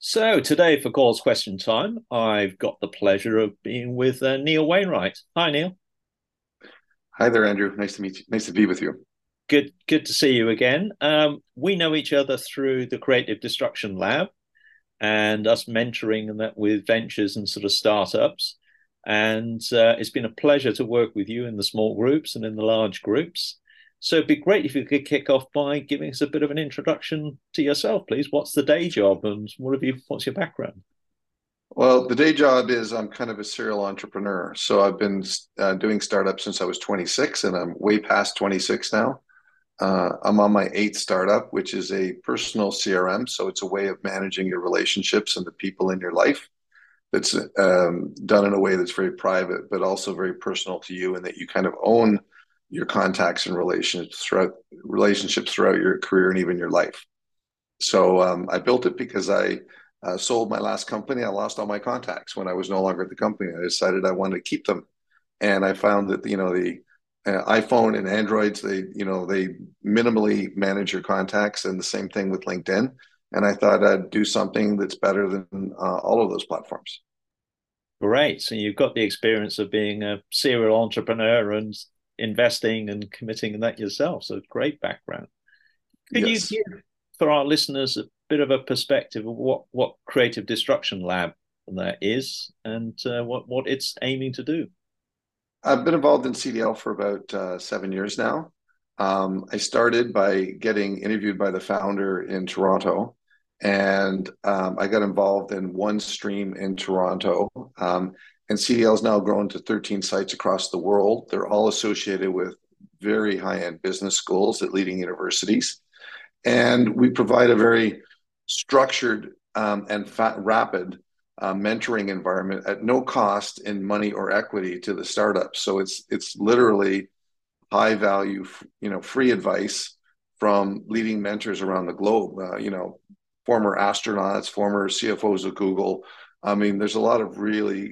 So today for Call's Question Time, I've got the pleasure of being with Neil Wainwright. Hi, Neil. Hi there, Andrew. Nice to meet you. Nice to be with you. Good to see you again. We know each other through the Creative Destruction Lab and us mentoring and that with ventures and sort of startups. And it's been a pleasure to work with you in the small groups and in the large groups. So it'd be great if you could kick off by giving us a bit of an introduction to yourself, please. What's the day job and what's your background? Well, the day job is I'm kind of a serial entrepreneur. So I've been doing startups since I was 26, and I'm way past 26 now. I'm on my eighth startup, which is a personal CRM. So it's a way of managing your relationships and the people in your life. That's done in a way that's very private, but also very personal to you, and that you kind of own your contacts and relationships throughout your career and even your life. So I built it because I sold my last company. I lost all my contacts when I was no longer at the company. I decided I wanted to keep them, and I found that the iPhone and Androids, they minimally manage your contacts, and the same thing with LinkedIn. And I thought I'd do something that's better than all of those platforms. Great. So you've got the experience of being a serial entrepreneur and investing and committing in that yourself. So great background. Could you Yes. give for our listeners a bit of a perspective of what Creative Destruction Lab that is and what it's aiming to do? I've been involved in CDL for about 7 years now. I started by getting interviewed by the founder in Toronto, and I got involved in one stream in Toronto. And CDL has now grown to 13 sites across the world. They're all associated with very high-end business schools at leading universities. And we provide a very structured and rapid mentoring environment at no cost in money or equity to the startups. So it's literally high value, free advice from leading mentors around the globe. Former astronauts, former CFOs of Google. I mean, there's a lot of really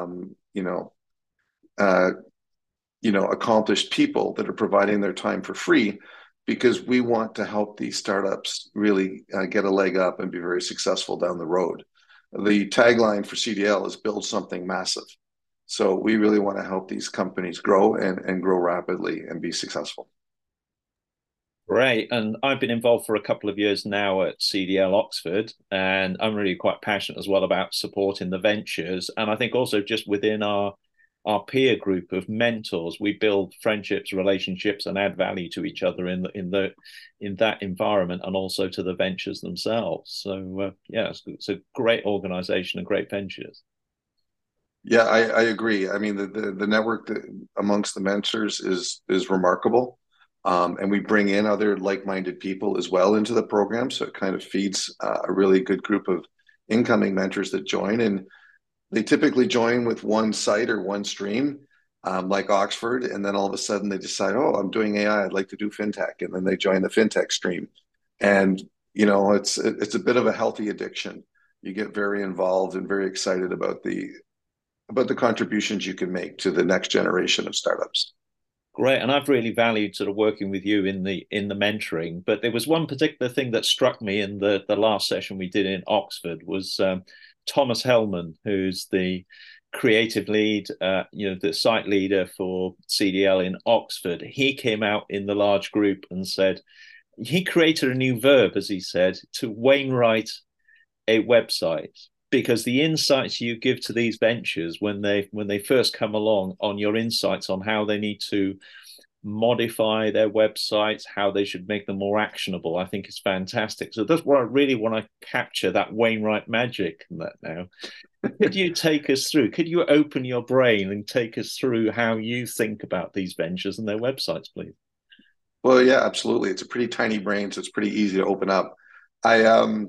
uh, accomplished people that are providing their time for free because we want to help these startups really get a leg up and be very successful down the road. The tagline for CDL is build something massive. So we really want to help these companies grow and grow rapidly and be successful. Great. And I've been involved for a couple of years now at CDL Oxford, and I'm really quite passionate as well about supporting the ventures. And I think also just within our peer group of mentors, we build friendships, relationships, and add value to each other in that environment, and also to the ventures themselves. So yeah, it's a great organization and great ventures. Yeah, I agree. I mean, the network amongst the mentors is remarkable. And we bring in other like-minded people as well into the program. So it kind of feeds a really good group of incoming mentors that join. And they typically join with one site or one stream, like Oxford. And then all of a sudden they decide, oh, I'm doing AI. I'd like to do fintech. And then they join the fintech stream. And, it's a bit of a healthy addiction. You get very involved and very excited about the contributions you can make to the next generation of startups. Great, and I've really valued sort of working with you in the mentoring. But there was one particular thing that struck me in the last session we did in Oxford was Thomas Hellman, who's the creative lead, the site leader for CDL in Oxford. He came out in the large group and said he created a new verb, as he said, to Wainwright a website because the insights you give to these ventures when they first come along on your insights on how they need to modify their websites, how they should make them more actionable, I think is fantastic. So that's what I really want to capture, that Wainwright magic in that now. Could you take us through? Could you open your brain and take us through how you think about these ventures and their websites, please? Well, yeah, absolutely. It's a pretty tiny brain, so it's pretty easy to open up. I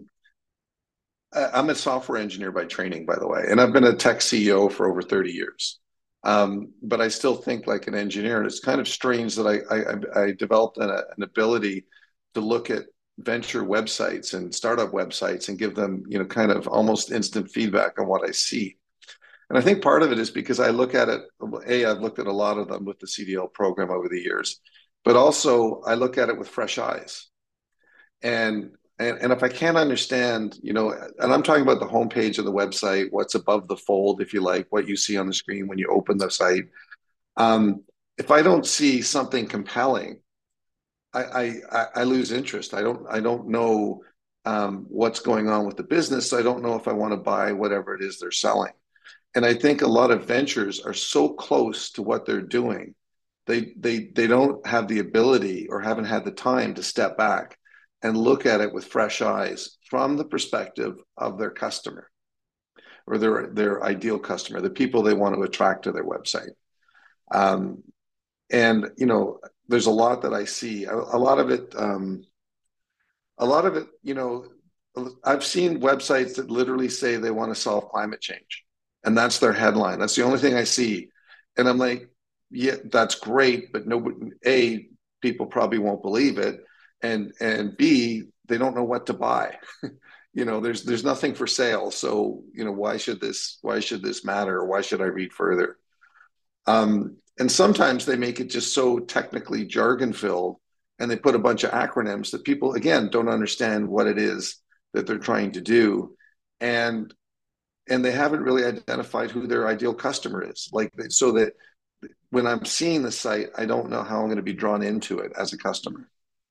I'm a software engineer by training, by the way, and I've been a tech CEO for over 30 years. But I still think like an engineer, and it's kind of strange that I developed an ability to look at venture websites and startup websites and give them, kind of almost instant feedback on what I see. And I think part of it is because I look at it, I've looked at a lot of them with the CDL program over the years, but also I look at it with fresh eyes. And And if I can't understand, and I'm talking about the homepage of the website, what's above the fold, if you like, what you see on the screen when you open the site. If I don't see something compelling, I lose interest. I don't know what's going on with the business. I don't know if I want to buy whatever it is they're selling. And I think a lot of ventures are so close to what they're doing, they don't have the ability or haven't had the time to step back and look at it with fresh eyes from the perspective of their customer or their ideal customer, the people they want to attract to their website. Um, and there's a lot that I see. A lot of it, I've seen websites that literally say they want to solve climate change, and that's their headline. That's the only thing I see, and I'm like, yeah, that's great, but nobody, A, people probably won't believe it, and B, they don't know what to buy. There's nothing for sale, so why should this matter? Or why should I read further? And sometimes they make it just so technically jargon filled, and they put a bunch of acronyms that people, again, don't understand what it is that they're trying to do. And they haven't really identified who their ideal customer is. Like, so that when I'm seeing the site, I don't know how I'm going to be drawn into it as a customer.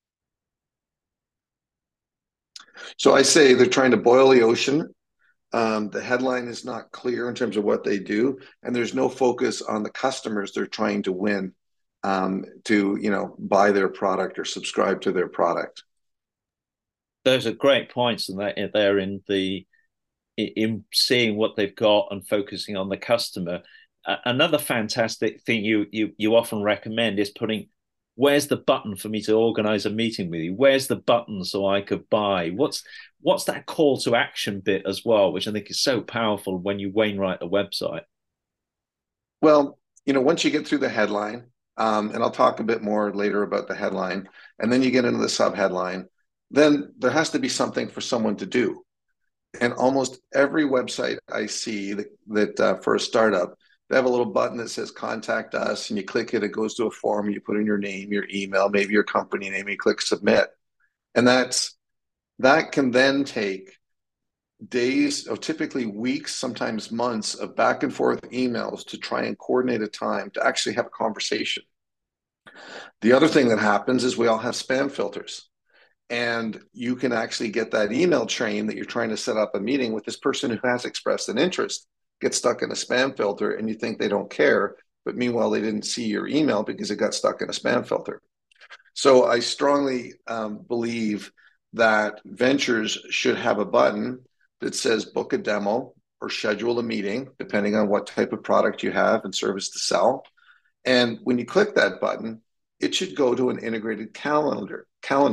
So I say they're trying to boil the ocean. The headline is not clear in terms of what they do, and there's no focus on the customers they're trying to win, to buy their product or subscribe to their product. Those are great points, and that they're in seeing what they've got and focusing on the customer. Another fantastic thing you often recommend is putting, where's the button for me to organize a meeting with you? Where's the button so I could buy? What's that call to action bit as well, which I think is so powerful when you Wainwrite a website. Well, once you get through the headline, and I'll talk a bit more later about the headline, and then you get into the subheadline, then there has to be something for someone to do. And almost every website I see that for a startup, they have a little button that says contact us, and you click it, it goes to a form, you put in your name, your email, maybe your company name, you click submit. And that can then take days, or typically weeks, sometimes months of back and forth emails to try and coordinate a time to actually have a conversation. The other thing that happens is we all have spam filters, and you can actually get that email chain that you're trying to set up a meeting with this person who has expressed an interest, get stuck in a spam filter, and you think they don't care, but meanwhile they didn't see your email because it got stuck in a spam filter. So I strongly believe that ventures should have a button that says book a demo or schedule a meeting, depending on what type of product you have and service to sell. And when you click that button, it should go to an integrated calendar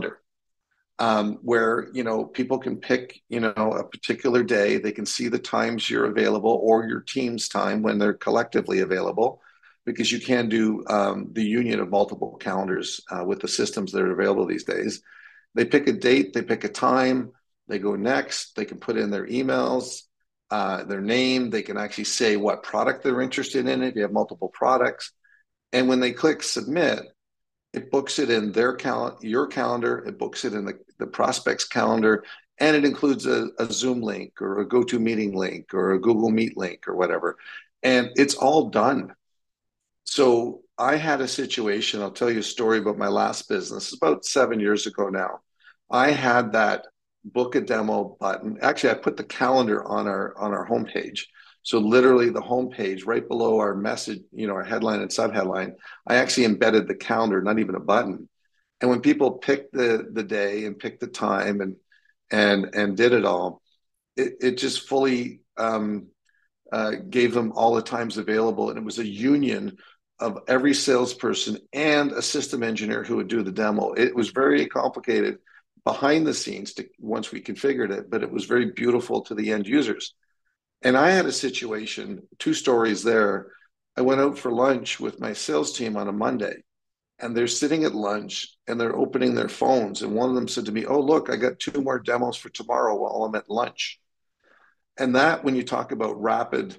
where people can pick a particular day. They can see the times you're available, or your team's time when they're collectively available, because you can do the union of multiple calendars with the systems that are available these days. They pick a date, they pick a time, they go next, they can put in their emails, their name, they can actually say what product they're interested in if you have multiple products. And when they click submit, it books it in your calendar, it books it in the prospect's calendar, and it includes a Zoom link or a GoToMeeting link or a Google Meet link or whatever. And it's all done. So I had a situation, I'll tell you a story about my last business, about 7 years ago now. I had that book a demo button. Actually, I put the calendar on our homepage. So literally the homepage right below our message, our headline and subheadline, I actually embedded the calendar, not even a button. And when people picked the day and picked the time and did it all, it just fully gave them all the times available. And it was a union of every salesperson and a system engineer who would do the demo. It was very complicated behind the scenes once we configured it, but it was very beautiful to the end users. And I had a situation, two stories there. I went out for lunch with my sales team on a Monday, and they're sitting at lunch and they're opening their phones. And one of them said to me, "Oh, look, I got 2 more demos for tomorrow while I'm at lunch." And that, when you talk about rapid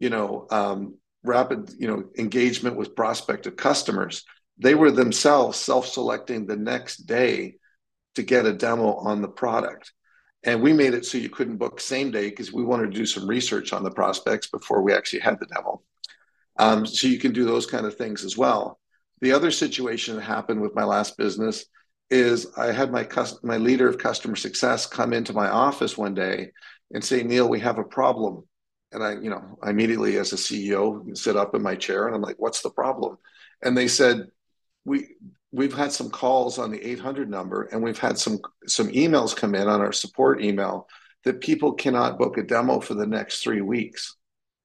engagement with prospective customers, they were themselves self-selecting the next day to get a demo on the product. And we made it so you couldn't book same day because we wanted to do some research on the prospects before we actually had the demo. So you can do those kind of things as well. The other situation that happened with my last business is I had my leader of customer success come into my office one day and say, Neil, we have a problem. And I immediately, as a CEO, sit up in my chair and I'm like, what's the problem? And they said, we've had some calls on the 800 number and we've had some emails come in on our support email that people cannot book a demo for the next 3 weeks.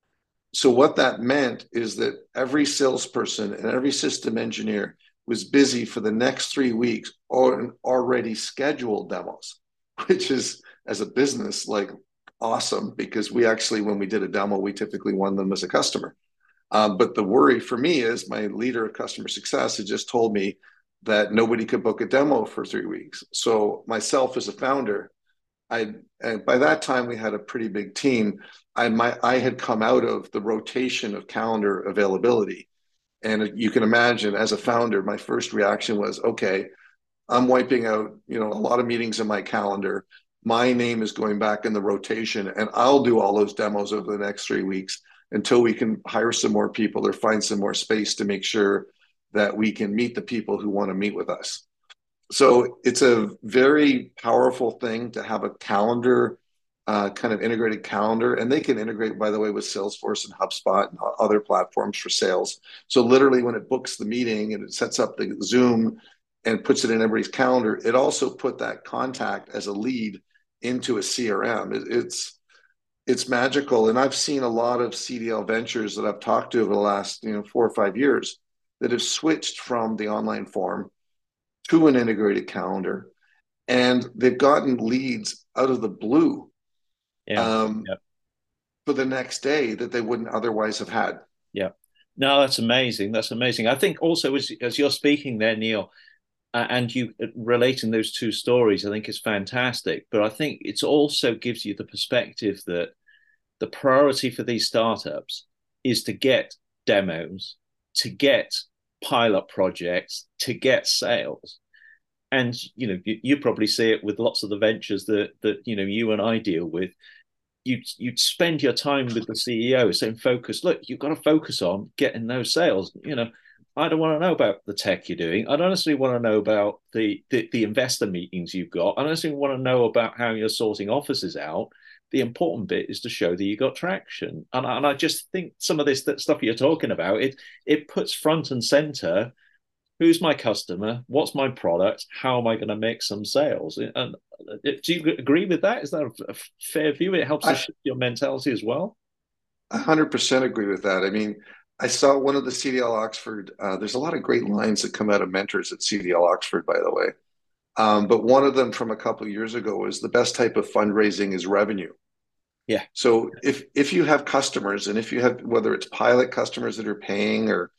So what that meant is that every salesperson and every system engineer was busy for the next 3 weeks on already scheduled demos, which is, as a business, like awesome, because we actually, when we did a demo, we typically won them as a customer. But the worry for me is my leader of customer success had just told me that nobody could book a demo for 3 weeks. So myself as a founder, and by that time we had a pretty big team. I had come out of the rotation of calendar availability. And you can imagine, as a founder, my first reaction was, okay, I'm wiping out, a lot of meetings in my calendar. My name is going back in the rotation, and I'll do all those demos over the next 3 weeks until we can hire some more people or find some more space to make sure that we can meet the people who want to meet with us. So it's a very powerful thing to have a calendar, kind of integrated calendar, and they can integrate, by the way, with Salesforce and HubSpot and other platforms for sales. So literally when it books the meeting and it sets up the Zoom and puts it in everybody's calendar, it also put that contact as a lead into a CRM. It's magical. And I've seen a lot of CDL ventures that I've talked to over the last 4 or 5 years that have switched from the online form to an integrated calendar, and they've gotten leads out of the blue for the next day that they wouldn't otherwise have had. Yeah. No, that's amazing. That's amazing. I think also as you're speaking there, Neil, and you relating those two stories, I think is fantastic. But I think it also gives you the perspective that the priority for these startups is to get demos, to get pilot projects, to get sales. And you probably see it with lots of the ventures that you and I deal with. You'd spend your time with the CEO saying, focus, look, you've got to focus on getting those sales. I don't want to know about the tech you're doing. I don't necessarily want to know about the investor meetings you've got. I don't necessarily want to know about how you're sorting offices out. The important bit is to show that you got traction. And I just think some of this stuff you're talking about, it puts front and center, who's my customer? What's my product? How am I going to make some sales? And do you agree with that? Is that a fair view? It helps to shift your mentality as well. 100% agree with that. I mean, I saw one of the CDL Oxford. There's a lot of great lines that come out of mentors at CDL Oxford, by the way. But one of them from a couple of years ago was the best type of fundraising is revenue. Yeah. So if you have customers, and if you have, whether it's pilot customers that are paying or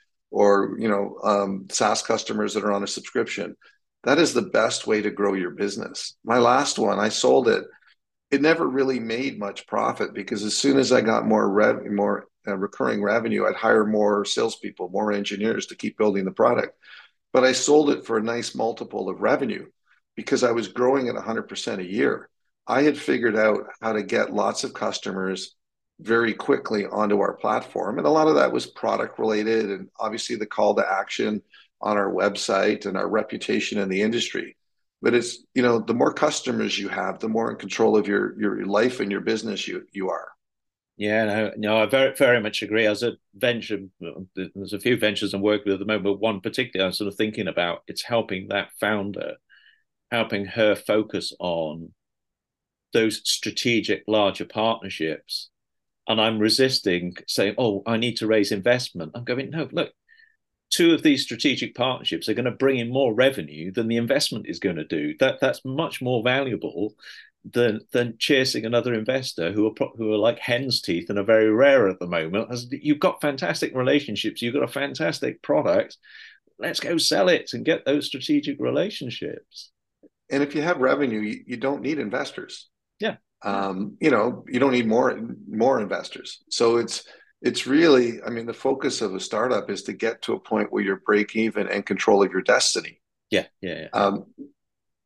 SaaS customers that are on a subscription, that is the best way to grow your business. My last one, I sold it. It never really made much profit because as soon as I got more recurring revenue, I'd hire more salespeople, more engineers to keep building the product. But I sold it for a nice multiple of revenue because I was growing at 100% a year. I had figured out how to get lots of customers very quickly onto our platform. And a lot of that was product related, and obviously the call to action on our website and our reputation in the industry. But it's, the more customers you have, the more in control of your life and your business you are. Yeah, no, I very, very much agree. As a venture, there's a few ventures I'm working with at the moment, but one particularly I'm sort of thinking about, it's helping that founder, helping her focus on those strategic larger partnerships. And I'm resisting saying, oh, I need to raise investment. I'm going, no, look, 2 of these strategic partnerships are going to bring in more revenue than the investment is going to do. That's much more valuable than chasing another investor who are like hen's teeth and are very rare at the moment. As you've got fantastic relationships, you've got a fantastic product. Let's go sell it and get those strategic relationships. And if you have revenue, you don't need investors. Yeah. You don't need more investors. So it's really, I mean, the focus of a startup is to get to a point where you're break even and control of your destiny. Yeah.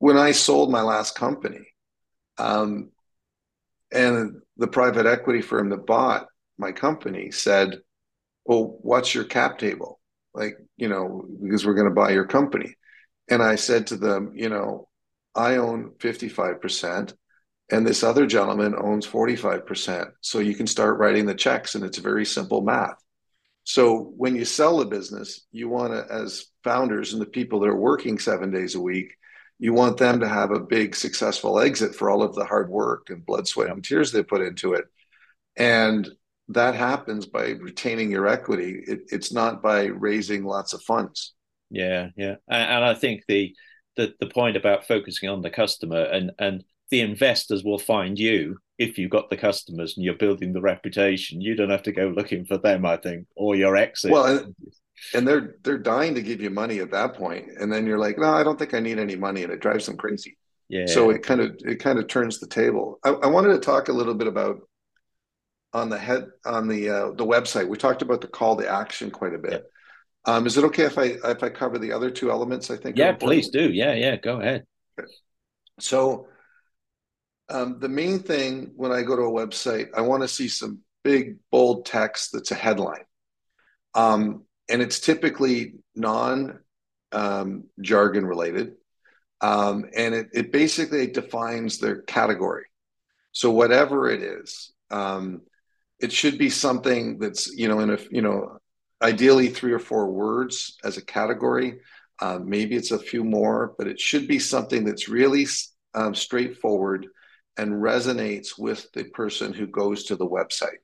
when I sold my last company, um, and the private equity firm that bought my company said, well, what's your cap table? Like, because we're going to buy your company. And I said to them, I own 55% and this other gentleman owns 45%. So you can start writing the checks and it's very simple math. So when you sell a business, you want to, as founders and the people that are working 7 days a week, you want them to have a big successful exit for all of the hard work and blood, sweat, Yeah. and tears they put into it. And that happens by retaining your equity. It's not by raising lots of funds. Yeah, yeah, and I think the point about focusing on the customer, and the investors will find you if you've got the customers and you're building the reputation. You don't have to go looking for them, I think, or your exit. Well, and they're dying to give you money at that point, and then you're like, no, I don't think I need any money, and it drives them crazy. So Yeah, it kind of turns the table. I wanted to talk a little bit about on the website. We talked about the call to action quite a yeah, bit. Is it okay if I cover the other two elements I think are yeah. Please important? do. Yeah, yeah. Go ahead. So the main thing when I go to a website, I want to see some big bold text that's a headline, and it's typically non jargon related, and it basically defines their category. So whatever it is, it should be something that's in a ideally 3 or 4 words as a category. Maybe it's a few more, but it should be something that's really straightforward and resonates with the person who goes to the website.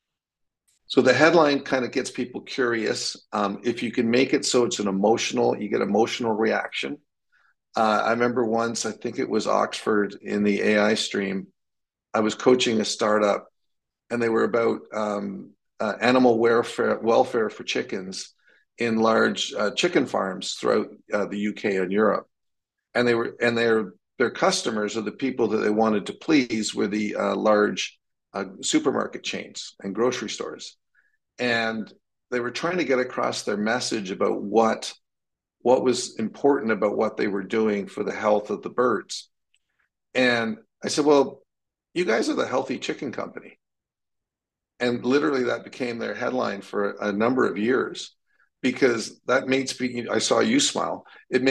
So the headline kind of gets people curious. If you can make it so it's you get emotional reaction. I remember once, I think it was Oxford in the AI stream, I was coaching a startup and they were about animal welfare for chickens in large chicken farms throughout the UK and Europe. And their customers, or the people that they wanted to please, were the large supermarket chains and grocery stores. And they were trying to get across their message about what was important about what they were doing for the health of the birds. And I said, well, you guys are the healthy chicken company. And literally that became their headline for a number of years because that made speaking, I saw you smile.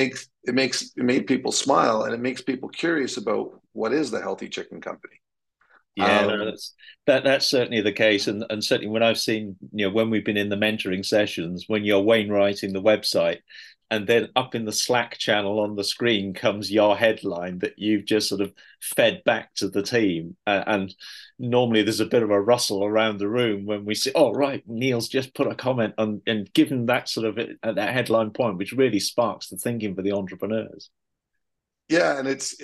It made people smile and it makes people curious about what is the healthy chicken company. Yeah, no, Um, that's certainly the case, and certainly when I've seen, when we've been in the mentoring sessions, when you're Wainwriting the website, and then up in the Slack channel on the screen comes your headline that you've just sort of fed back to the team, and normally there's a bit of a rustle around the room when we say, "Oh, right, Neil's just put a comment on," and given that sort of that headline point, which really sparks the thinking for the entrepreneurs. yeah,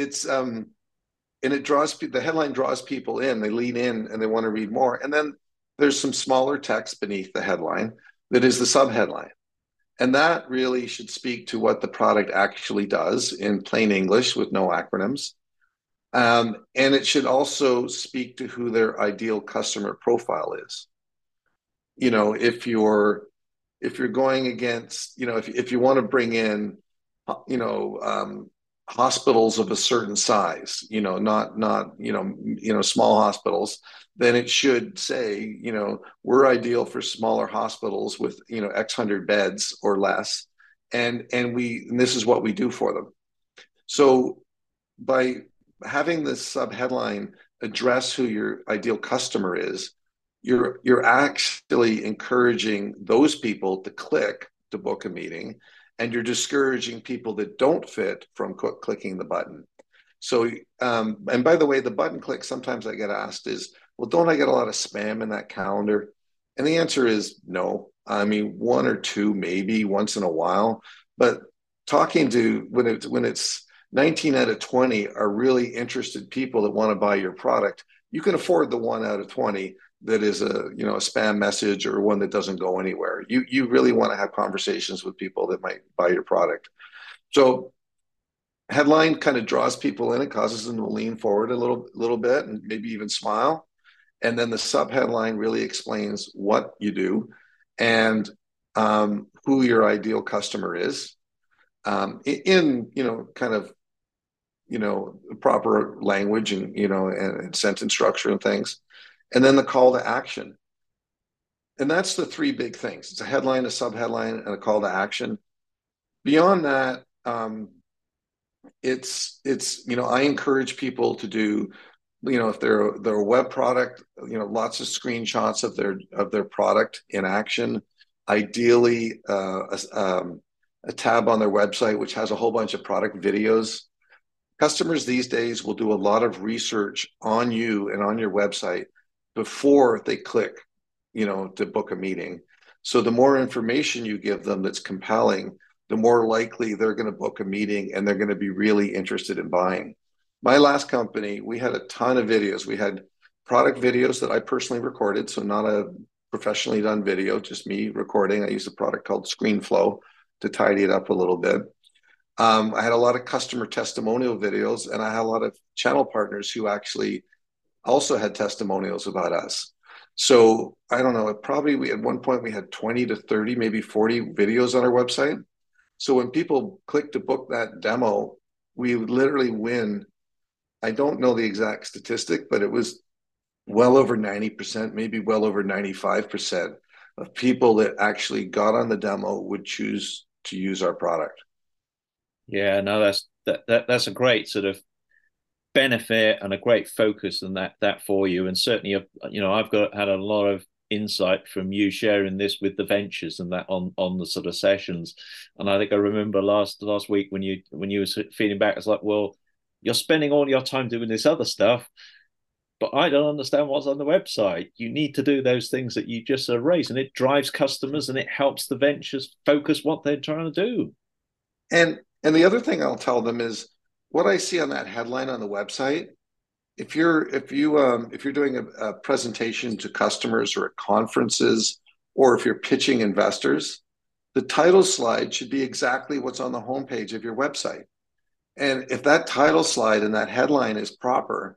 and it draws the headline draws people in. They lean in and they want to read more. And then there's some smaller text beneath the headline that is the subheadline. And that really should speak to what the product actually does in plain English with no acronyms. And it should also speak to who their ideal customer profile is. If you're going against, if you want to bring in, you know, hospitals of a certain size, not small hospitals, then it should say, we're ideal for smaller hospitals with, X hundred beds or less, and this is what we do for them. So by having this subheadline address who your ideal customer is, you're actually encouraging those people to click to book a meeting, and you're discouraging people that don't fit from clicking the button. So, and by the way, the button click, sometimes I get asked is, well, don't I get a lot of spam in that calendar? And the answer is no. I mean, one or two, maybe once in a while, but talking to when it's 19 out of 20 are really interested people that want to buy your product, you can afford the 1 out of 20 that is a spam message or one that doesn't go anywhere. You really want to have conversations with people that might buy your product. So headline kind of draws people in, it causes them to lean forward a little bit and maybe even smile. And then the subheadline really explains what you do and who your ideal customer is, in kind of proper language and, and sentence structure and things. And then the call to action. And that's the three big things. It's a headline, a subheadline, and a call to action. Beyond that, I encourage people to do, if they're a web product, lots of screenshots of their product in action. Ideally, a tab on their website which has a whole bunch of product videos. Customers these days will do a lot of research on you and on your website before they click, to book a meeting. So the more information you give them that's compelling, the more likely they're going to book a meeting and they're going to be really interested in buying. My last company, we had a ton of videos. We had product videos that I personally recorded, so not a professionally done video, just me recording. I used a product called ScreenFlow to tidy it up a little bit. I had a lot of customer testimonial videos, and I had a lot of channel partners who actually also had testimonials about us. So I don't know, we at one point we had 20 to 30, maybe 40 videos on our website. So when people click to book that demo, we would literally win. I don't know the exact statistic, but it was well over 90%, maybe well over 95% of people that actually got on the demo would choose to use our product. Yeah, no, that's a great sort of benefit and a great focus and that for you. And certainly, I've had a lot of insight from you sharing this with the ventures and that on the sort of sessions. And I think I remember last week when you were feeding back, it's like, well, you're spending all your time doing this other stuff, but I don't understand what's on the website. You need to do those things that you just raised, and it drives customers and it helps the ventures focus what they're trying to do. And the other thing I'll tell them is what I see on that headline on the website. If you're doing a presentation to customers or at conferences, or if you're pitching investors, the title slide should be exactly what's on the homepage of your website. And if that title slide and that headline is proper,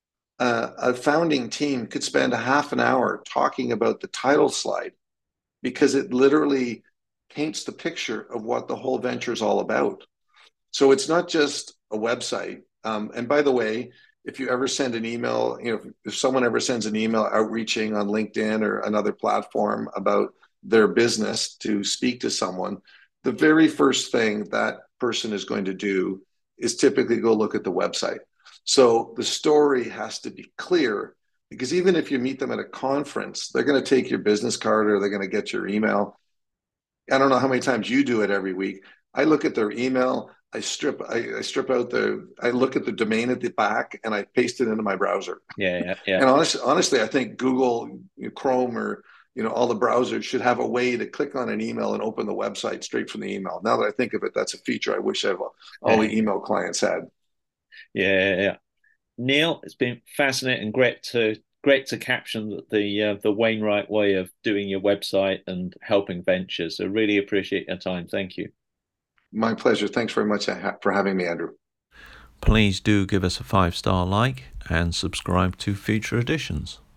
a founding team could spend a half an hour talking about the title slide because it literally paints the picture of what the whole venture is all about. So it's not just a website. And by the way, if you ever send an email, if someone ever sends an email outreaching on LinkedIn or another platform about their business to speak to someone, the very first thing that person is going to do is typically go look at the website. So the story has to be clear, because even if you meet them at a conference, they're going to take your business card or they're going to get your email. I don't know how many times you do it every week. I look at their email. I strip out I look at the domain at the back and I paste it into my browser. Yeah. And honestly, I think Google, Chrome, or all the browsers should have a way to click on an email and open the website straight from the email. Now that I think of it, that's a feature I wish all the email clients had. Yeah. Neil, it's been fascinating and great to caption the Wainwright way of doing your website and helping ventures. So really appreciate your time. Thank you. My pleasure. Thanks very much for having me, Andrew. Please do give us a 5-star like and subscribe to future editions.